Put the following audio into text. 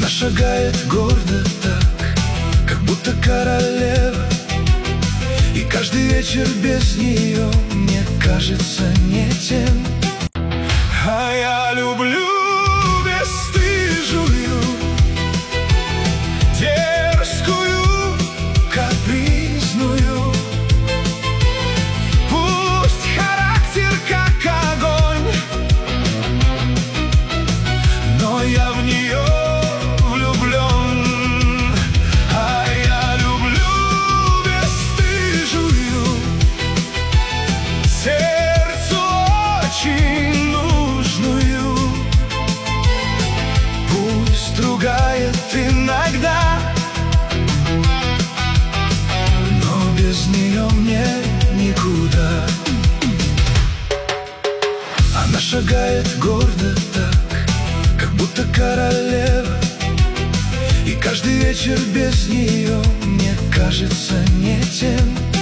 Она шагает гордо так, как будто королева, и каждый вечер без нее мне кажется не тем. А я люблю бесстыжую, дерзкую, капризную. Пусть характер как огонь, но я в нее влюблен. А я люблю бесстыжую, сердцу очень нужную. Пусть ругает иногда, но без нее мне никуда. Она шагает гордо так, как будто королева, и каждый вечер без нее мне кажется не тем.